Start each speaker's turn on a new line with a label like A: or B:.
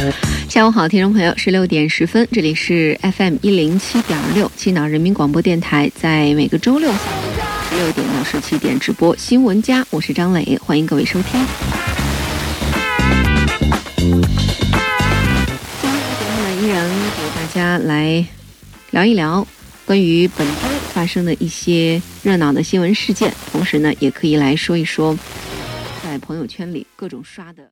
A: 下午好，听众朋友，16点10分，这里是 FM 107.6青岛人民广播电台，在每个周六下午16点到17点直播新闻家，我是张磊，欢迎各位收听。今天的节目呢，依然给大家来聊一聊关于本周发生的一些热闹的新闻事件，同时呢，也可以来说一说在朋友圈里各种刷的。